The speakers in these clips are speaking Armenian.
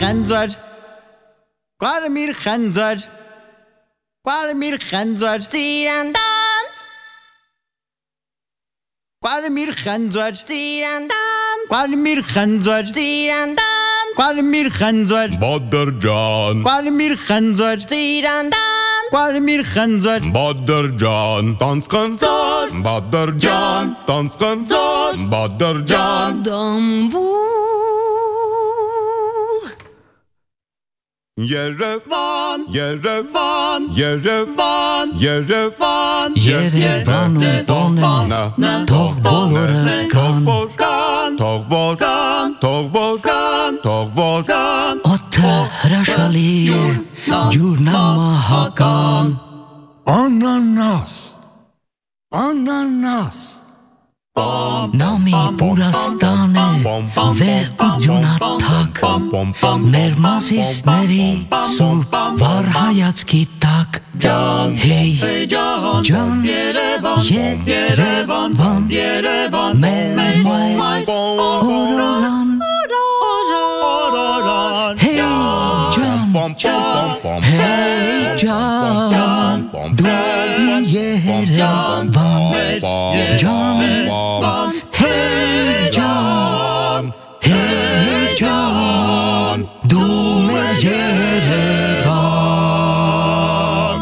Genzert. Guadamir Genzert. Guadamir Genzert. Tirandans. Guadamir Genzert. Tirandans. Guadamir Genzert. Tirandans. Guadamir Genzert. Badrjan. Guadamir Genzert. Tirandans. Guadamir Genzert. Badrjan. Danskan. Badrjan. Danskan. Badrjan. Dambul. Yerevan. Yerevan. Yerevan. Yerevan. Yerevan done tog bolore kan Togvor Otte rashaliye jurnama hakan Ananas Nami purastane ve ujuna tak Nermasis neri sur var hayatski tak Hey Can Yerevan Melmay Oraran Hey Can Du Yerevan Can Hey Can Du Yerevan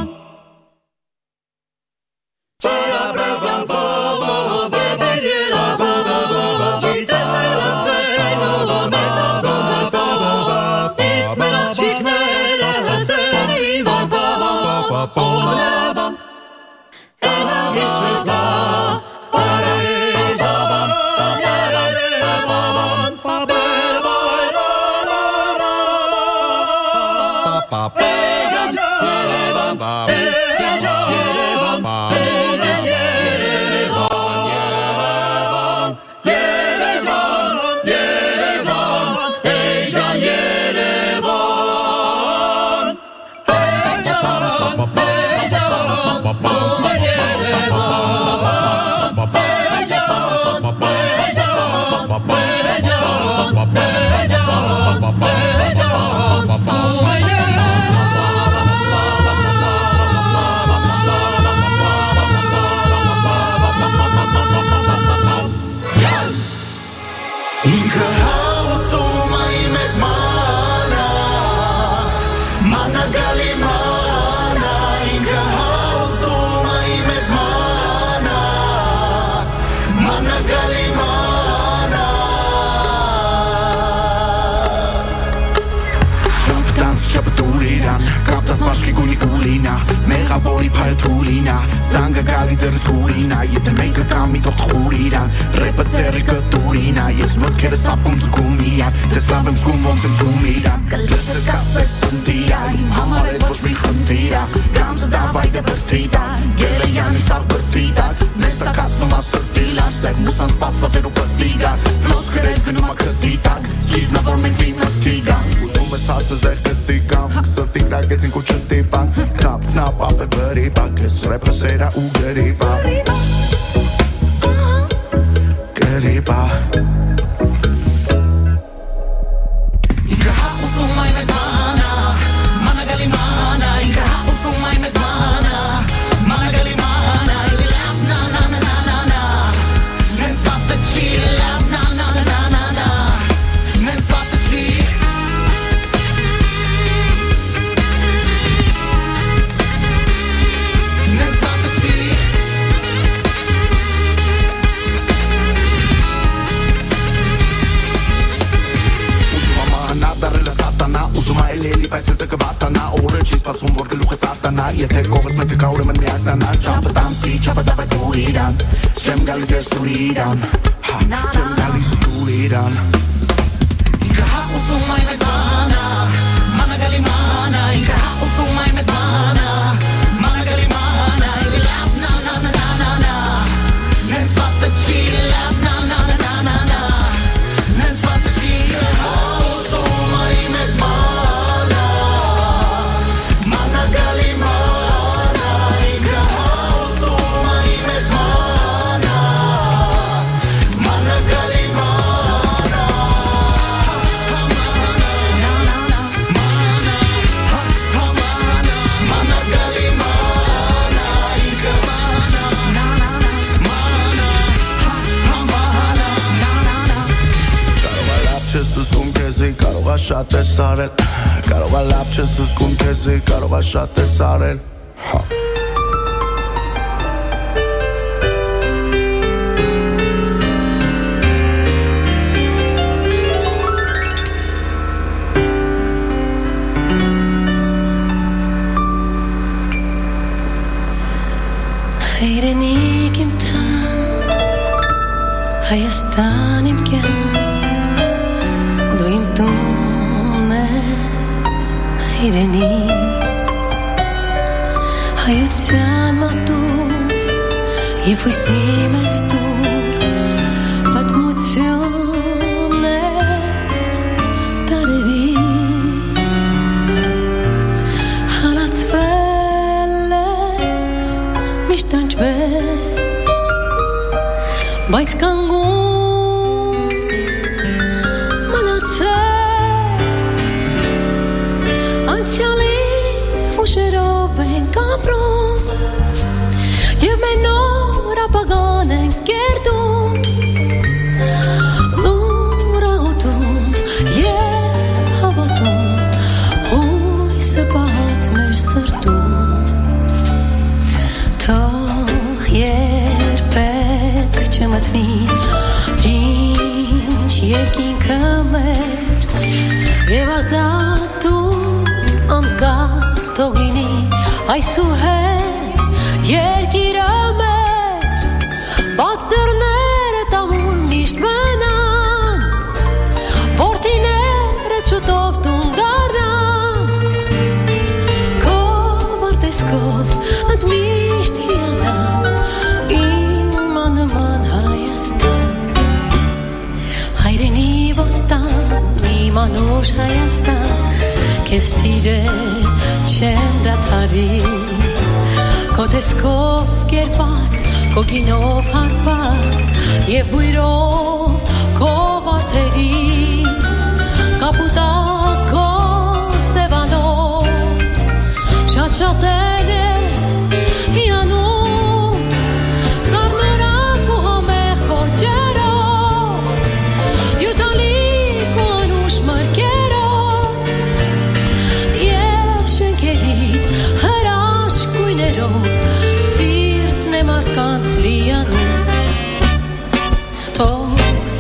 Vori paltulina Sanga galizer skurina Jete mega kami toch tchurina Repet serike turina Jes not kere safum zgumian Te slavem zgumom sem zgumian Liste kasse sundira Im hamare tvoš mi khantira Ganze davaj de partida Gele jani stav partida Nesta kasno ma sortila Stek musan spasva veru partiga Flos keret gnu ma kritika Skizna vormen klina tiga Uzum ves hasu zerketika Sortira getsin kuchutipa Knap ape beripa Kes represera u geripa Geripa Inka haku sumay medmana Mana galimana Inka haku sumay medmana Mana galimana Ilap na na na na na na Nen svate chi Ilap na na na na na na Nen svate chi Leli bei sich gewartana Ohre Cheese was vor geluch satana Ihr Tag goes mit der Kaure mit mir na Chapa dansi chapa da tuiran Shem galis esturiran Shem galis esturiran Inka haku sumay medmana Mana galimana Inka haku sumay medmana Mana galimana Ilap na na na na na na Nen svate chi Ilap na na na na na na Nen svate chi Haku sumay medmana Mana galimana քեզի կարողա շատ ես արել Կարողա լավ չես զգում քեզի կարողա շատ ես արել Հայրենիք իմ տան Հայաստան իմ կյանք Դու իմ տունն ես հայրենիք Հայության մատուր և հույսի մեջ դուր Պատմություն ես տարերի Հալացվել ես միշտ անջվել Բայց կանգուն մնացել Անցյալի ուշերով ենք ապրում Եվ մեր նոր ապագան ենք կերտում Լուր աղոթում և հավատում Հույսը պահած մեր սրտում Թող երբեք չմտնի Ջինջ երկինքը մեր Եվ ազատ ու անկախ թող լինի Այսուհետ երկիրը մեր Բաց դռները տամուր միշտ մնան Որդիները շուտով տուն դառնան Քո վարտեսքով ընդմիշտ հիանամ Իմ աննման Հայաստան Հայրենի ոստան իմ անուշ Հայաստան Քեզ սիրել չեմ դադարի Քո տեսքով կերպած, քո գինով հարբած Եվ բույրով քո վարդերի Կապուտակ քո սևանով Շատ-շատեր է հիանում Սառնորակ ու համեղ քո ջերով Յուտալիկ ու անուշ մարկերով Եվ շենքերիդ հրաշք գույներով Սիրտն է մարդկանց լիանում Թող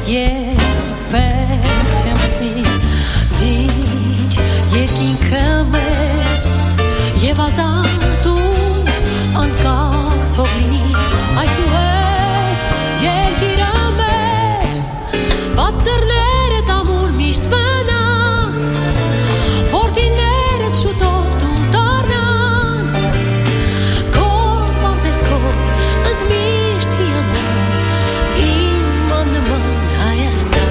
երբեք չմտնի Ջինջ երկինքը մեր Եվ ազատ ու անկախ թող լինի Այսուհետ երկիրը մեր Բաց դռները տամուր միշտ մնան Որդիներդ շուտով տուն դառնան Քո պարտեզքով ընդմիշտ հիանամ Իմ աննման Հայաստան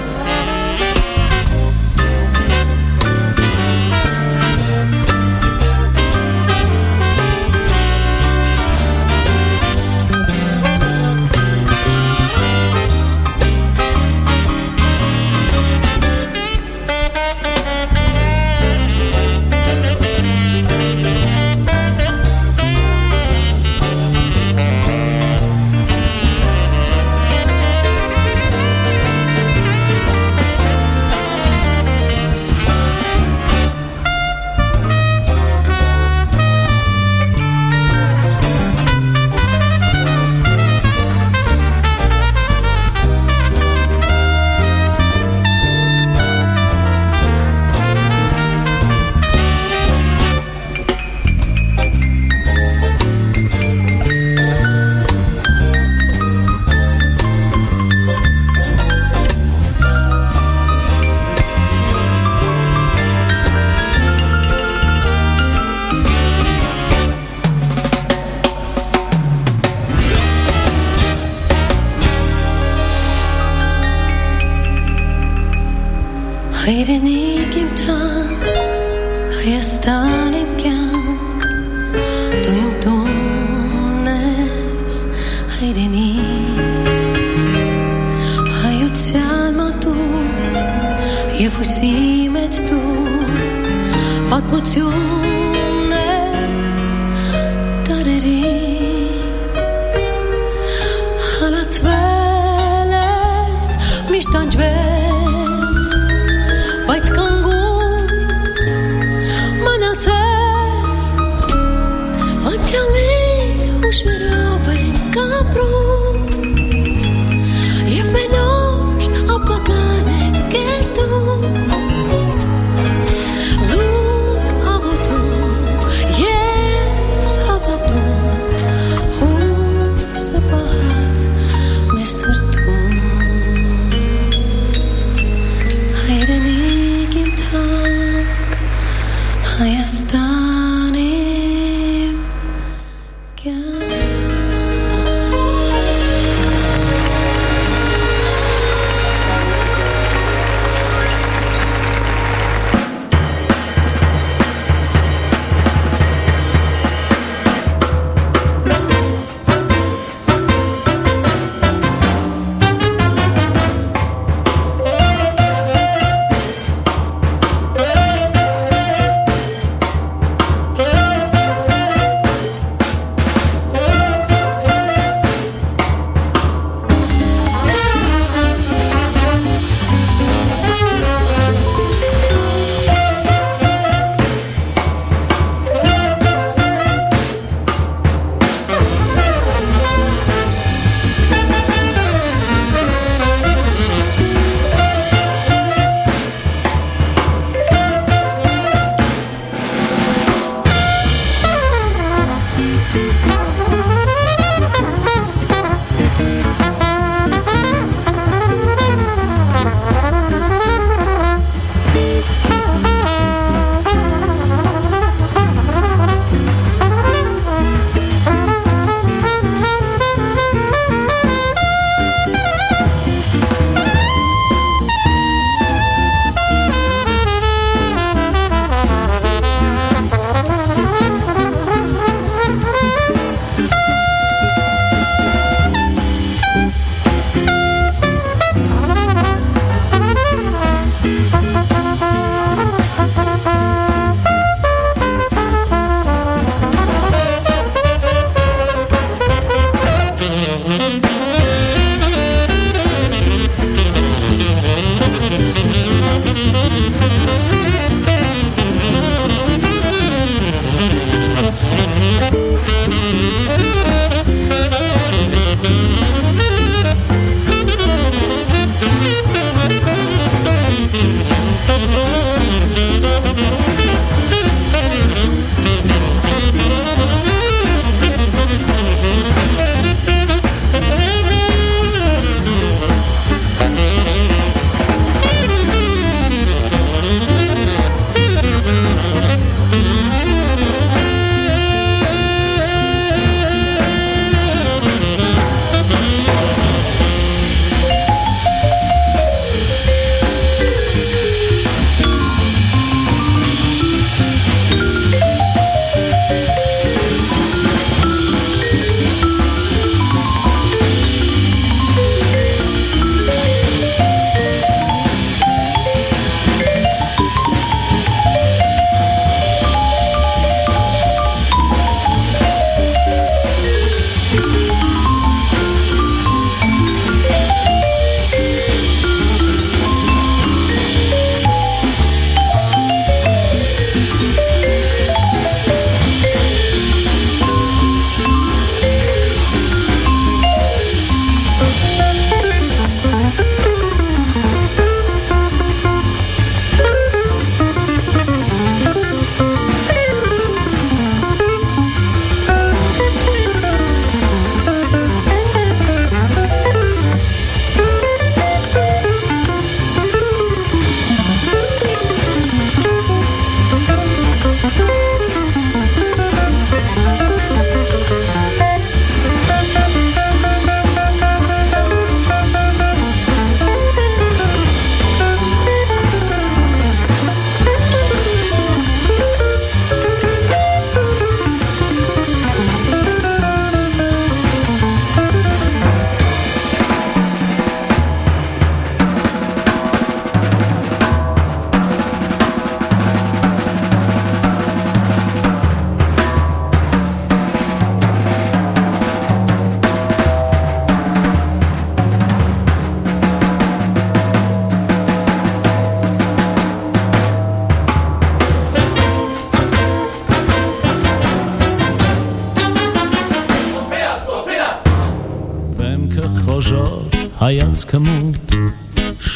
Հայրենիք իմ տան, Հայաստան իմ կյանք, դու իմ տունն ես, հայրենիք, հայության մատուր և հույսի մեջ դուր, պատմություն ես տարերի, հալացվել ես, միշտ անջվել,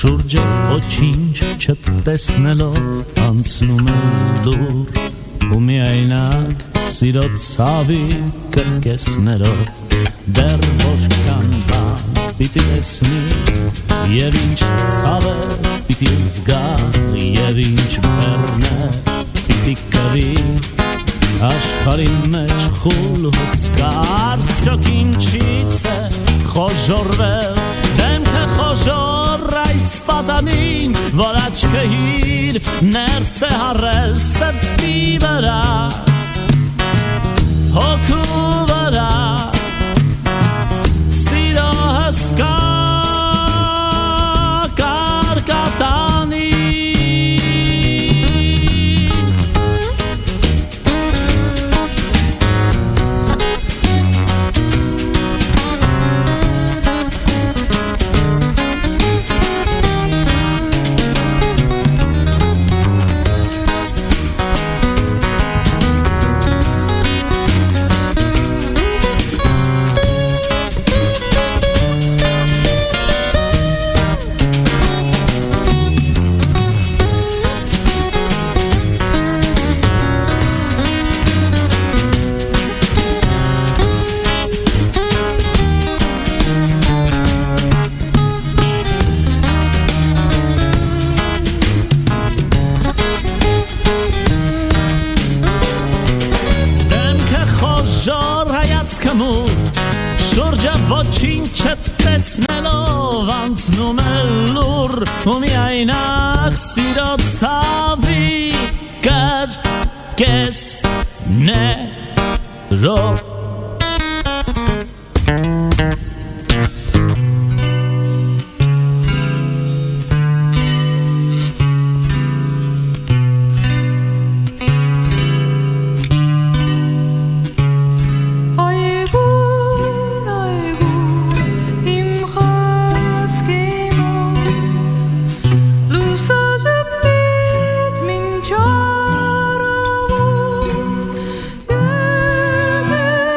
շուրջը ոչինչ չտեսնելով անցնում է լուր ու միայնակ սիրո ցավի կրկեսներով դեռ որքան բան պիտի տեսնի եւ ինչ ցավեր պիտի զգա եւ ինչ բեռներ պիտի կրի աշխարհի մեջ խուլ ու հսկա արդյոք ինչից է խոժորվել դեմքը խոժոր այս պատանին որ աչքը հիր ներս է հարել սրտի վրա հոգու վրա սիրո հսկա կարկատանի շուրջը ոչինչ չտեսնելով անցնում է լուր ու միայնակ սիրո ցավի կրկեսներով Yeah.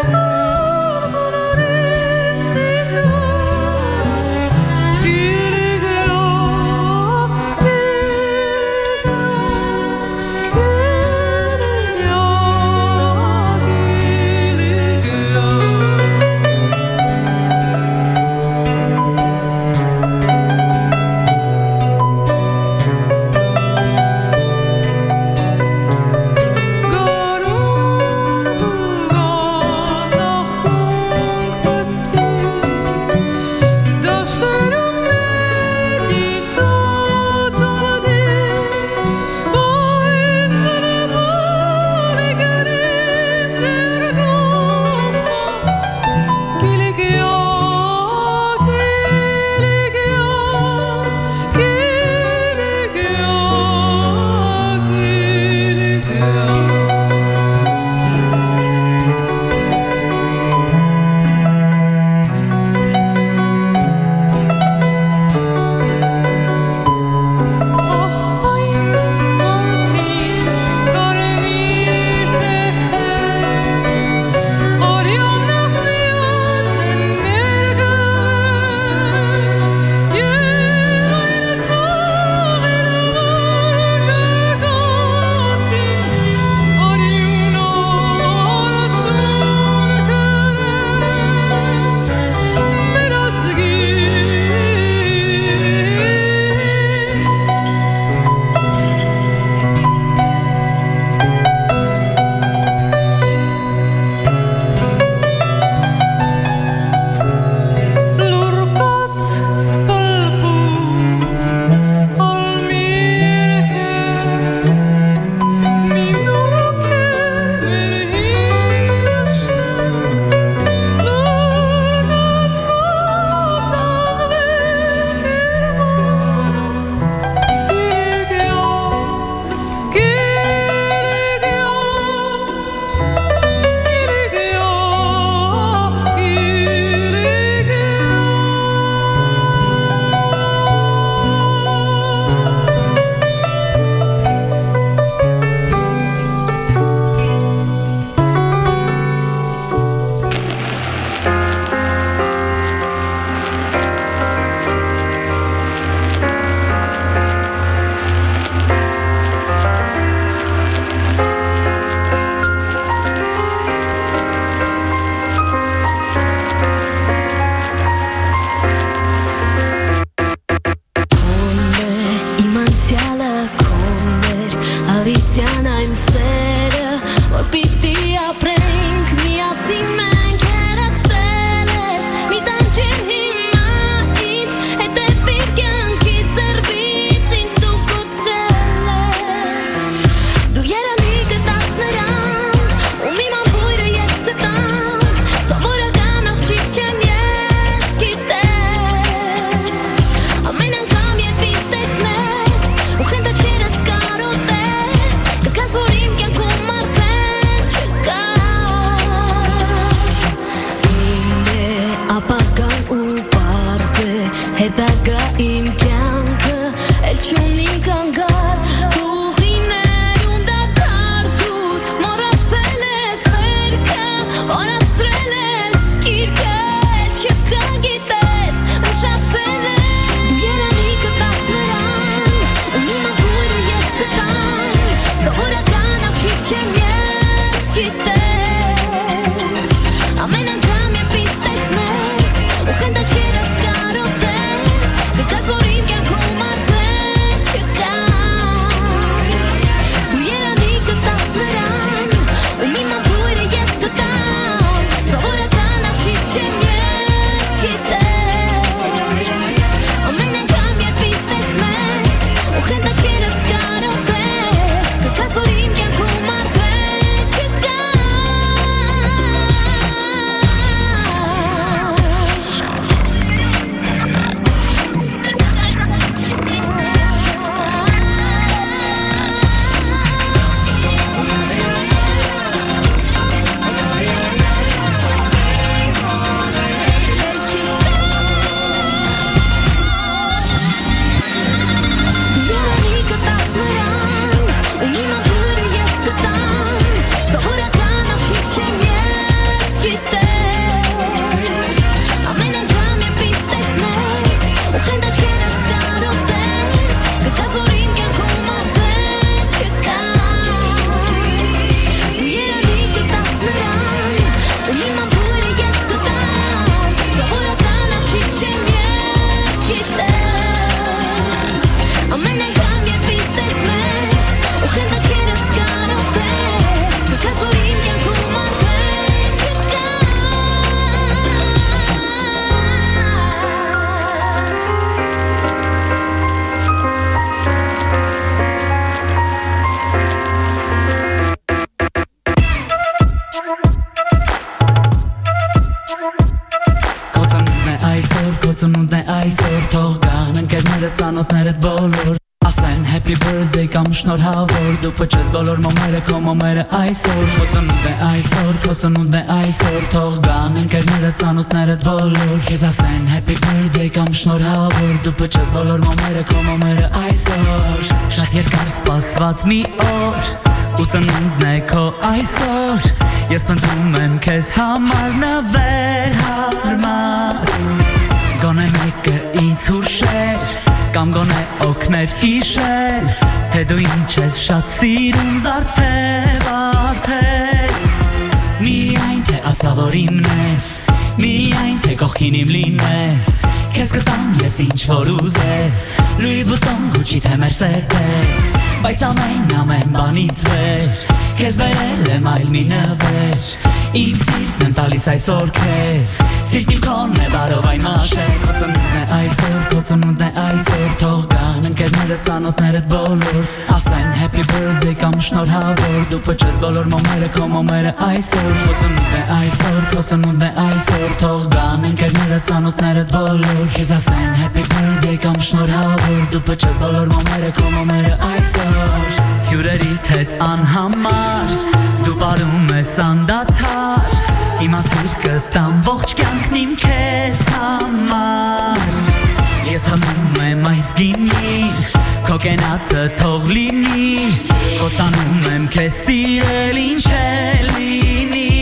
ծանոթներդ բոլոր Ասեն happy birthday կամ շնորհավոր Դու պճես բոլոր մոմերը քո մոմերը այսօր Քո ծնունդ է այսօր, քո ծնունդ է այսօր Թող գան ընկերները ծանոթներդ բոլոր Քեզ ասեն happy birthday կամ շնորհավոր Դու պճես բոլոր մոմերը քո մոմերը այսօր Շատ երկար սպասված մի օր Ու ծնունդն է քո այսօր Ես պնդում եմ քեզ համար նվեր հարմար Գոնե մեկը ինձ հուրշեր Կամ գոնե օգներ հիշել Թե դու ինչ ես շատ սիրում զարդեր վարդեր Միայն թե ասա որ իմն ես Միայն թե կողքին իմ լինես Քեզ կտամ ես ինչ որ ուզես Louis Vuitton, Gucci թե Mercedes Բայց ամեն բանից վեր Քեզ վերել եմ այլ մի նվեր Իմ սիրտն եմ տալիս այսօր քեզ Սիրտ իմ քոնն է բարով այն մաշես Քո ծնունդն է այսօր, քո ծնունդն է այսօր Թող գան ընկերները ծանոթներդ բոլոր Ասեն happy birthday կամ շնորհավոր Դու պճես բոլոր մոմերը քո մոմերը այսօր Քո ծնունդն է այսօր, քո ծնունդն է այսօր Թող գան ընկերները ծանոթներդ բոլոր Քեզ ասեն happy birthday կամ շնորհավոր Դու պճես բոլոր մոմերը քո մոմերը այսօր Հյուրերիդ հետ անհամար Դու բարում ես անդադար Իմացիր կտամ ողջ կյանքն իմ քեզ համար Ես հմում եմ այս գինին Քո կենացը թող լինի Խոստանում եմ քեզ սիրել ինչ է լինի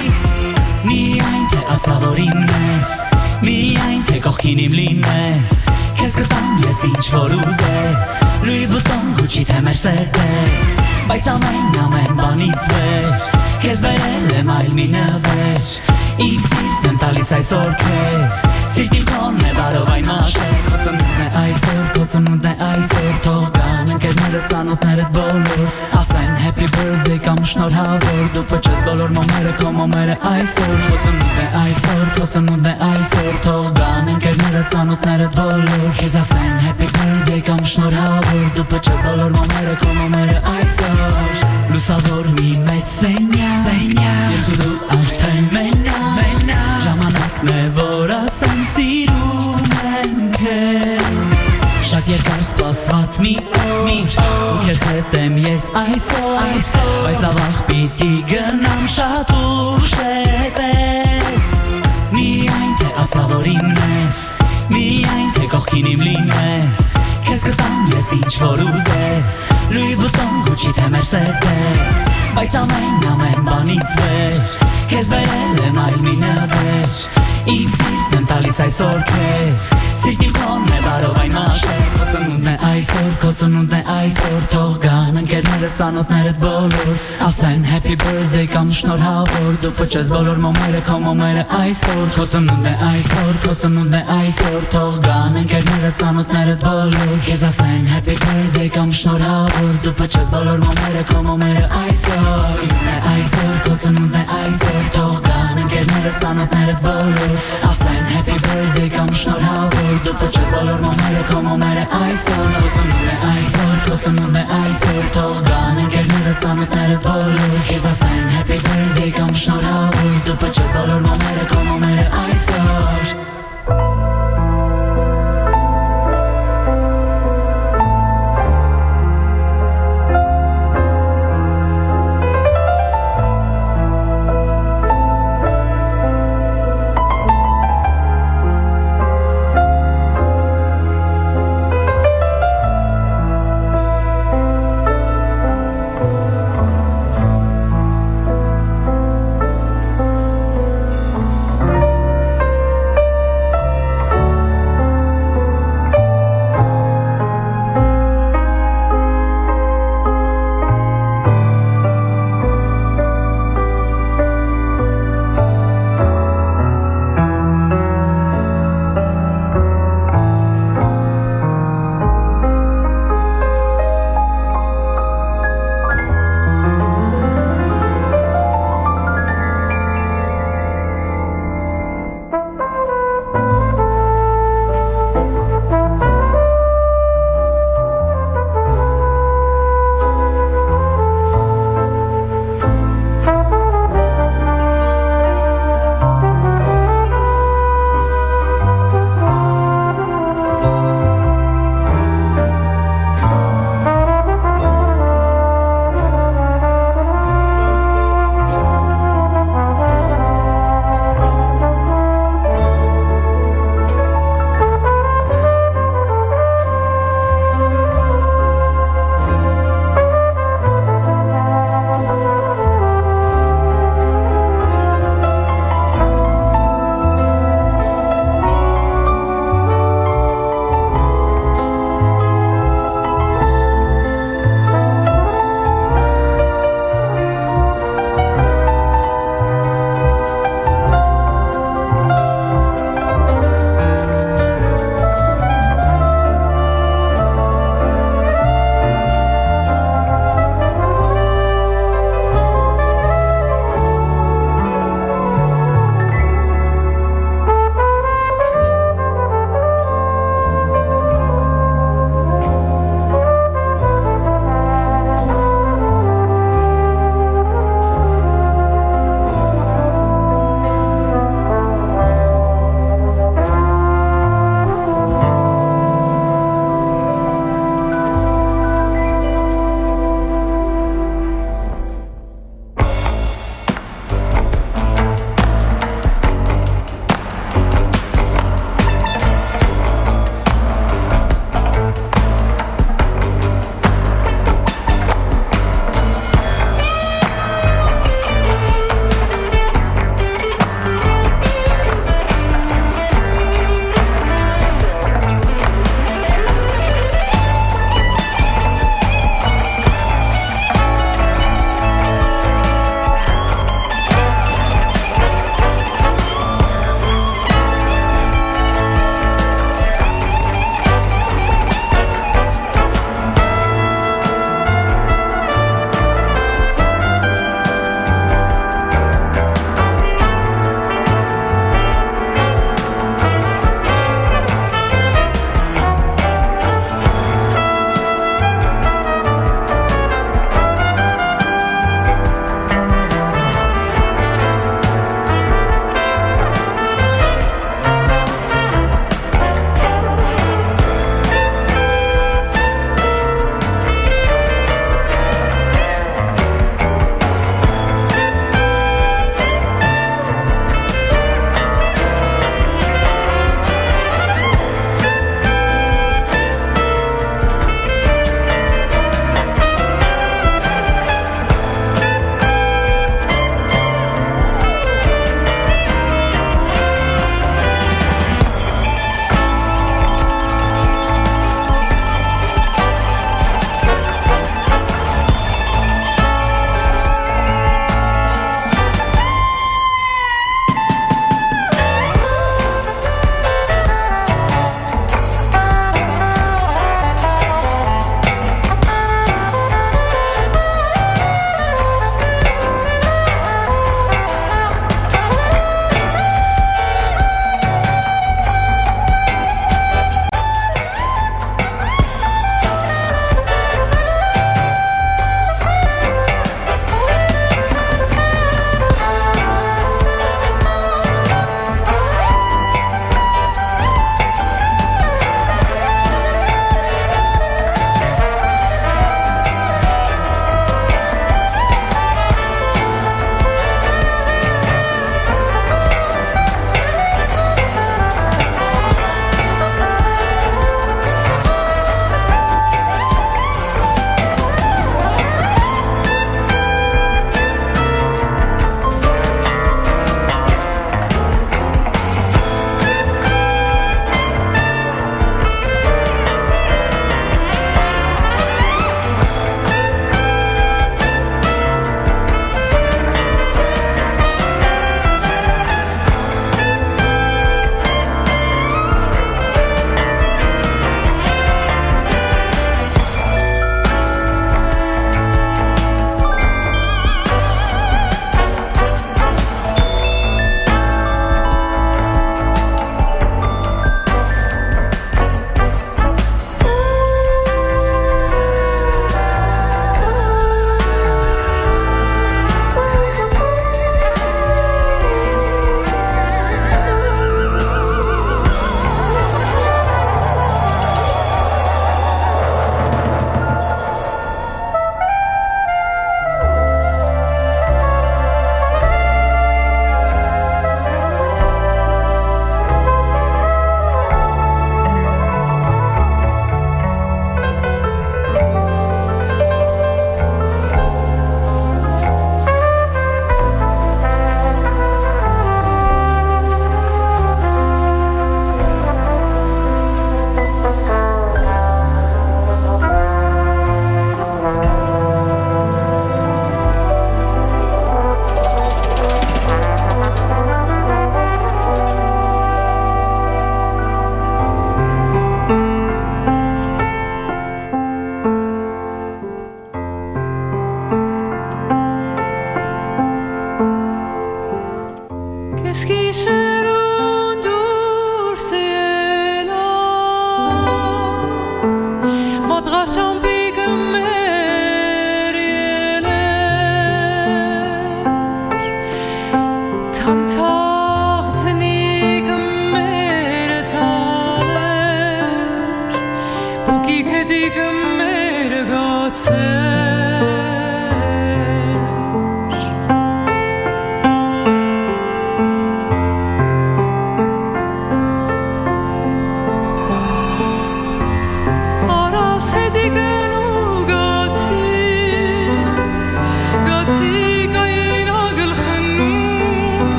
Միայն թե ասա որ իմն ես Միայն թե կողքին իմ լինես Քեզ կտամ ես ինչ որ ուզես Louis Vuitton, Gucci թե Mercedes Բայց ամեն բանից վեր Քեզ վերել եմ այլ մի նվեր Իմ սիրտն եմ տալիս այսօր քեզ Սիրտ իմ քոնն է բարով այն մաշես Քո ծնունդն է այսօր, քո ծնունդն է այսօր Թող գան ընկերները ծանոթներդ բոլոր Ասեն happy birthday կամ շնորհավոր Դու պճես բոլոր մոմերը քո մոմերը այսօր Քո ծնունդն է այսօր, քո ծնունդն է այսօր Թող գան ընկերները ծանոթներդ բոլոր Քեզ ասեն happy birthday կամ շնորհավոր Դու պճես բոլոր մոմերը քո մոմերը այսօր Լուսավոր մի մեծ սենյակ Ես ու դու արդեն մենակ Ժամանակն է որ ասեմ սիրում եմ քեզ Շատ երկար սպասված մի օր Ու քեզ հետ եմ ես այսօր Բայց ավաղ պիտի գնամ շատ ուշ հետես Միայն թե ասա որ իմն ես Միայն թե կողքին իմ լինես Քեզ կտամ ես ինչ որ ուզես Louis Vuitton, Gucci թե Mercedes Բայց ամեն բանից վեր Քեզ վերել եմ այլ մի նվեր Իմ սիրտն եմ տալիս այսօր քեզ Սիրտ իմ քոնն է բարով այն մաշես Քո ծնունդն է այսօր, քո ծնունդն է այսօր Թող գան ընկերները ծանոթներդ բոլոր Ասեն happy birthday կամ շնորհավոր Դու պճես բոլոր մոմերը քո մոմերը այսօր Քո ծնունդն է այսօր, քո ծնունդն է այսօր Թող գան ընկերները ծանոթներդ բոլոր Քեզ ասեն happy birthday կամ շնորհավոր Դու պճես բոլոր մոմերը քո մոմերը այսօր Այսօր, քո ծնունդն է այսօր Թող գան ընկերները ծանոթներդ բոլոր Ասեն happy birthday կամ շնորհավոր Դու պճես բոլոր մոմերը քո մոմերը այսօր Քո ծնունդն է այսօր, քո ծնունդն է այսօր Թող գան ընկերները ծանոթներդ բոլոր Քեզ ասեն happy birthday կամ շնորհավոր Դու պճես բոլոր մոմերը քո մոմերը այսօր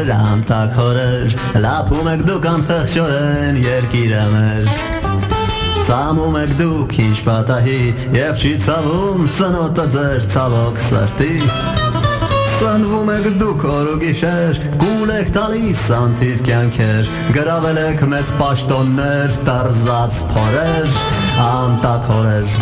անտակ հորեր լապում եք դուք անխեղճորեն երկիրը մեր Ծամում եք դուք ինչ պատահի Եվ չի ցավում ծնոտը ձեր ցավոք սրտի Սնվում եք դուք օր ու գիշեր Գուլ եք տալիս անթիվ կյանքեր Գրավել եք մեծ պաշտոններ Տարզած փորեր Անտակ հորեր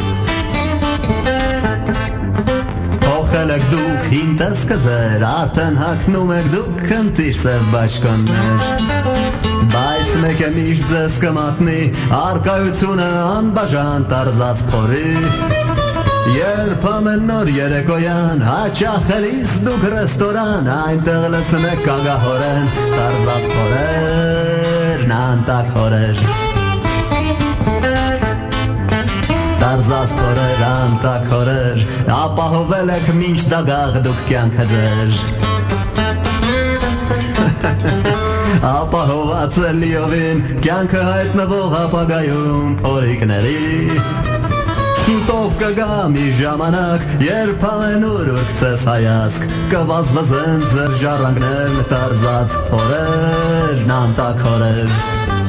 Փոխել եք դուք հին տեսքը ձեր Արդեն հագնում եք դուք խնդիր սև բաշկոններ Բայց մեկ է միշտ ձեզ կմատնի Արկայությունը անբաժան տարզած փորի Երբ ամեն նոր երեկոյան Հաճախելիս դուք ռեստորան Այնտեղ լսնեք կագահորեն Տարզած փորերն անտակ հորեր Տարզած փորեր անտակ հորեր Ապահովել եք մինչ դագաղ դուք կյանքը ձեր Ապահոված է լիովին կյանքը հայտնվող ապագայում փորիկների Շուտով կգա մի ժամանակ երբ ամենուր ուրկցես հայացք Կվազվզեն ձեր ժառանգներ տարզած փորերն անտակ հորեր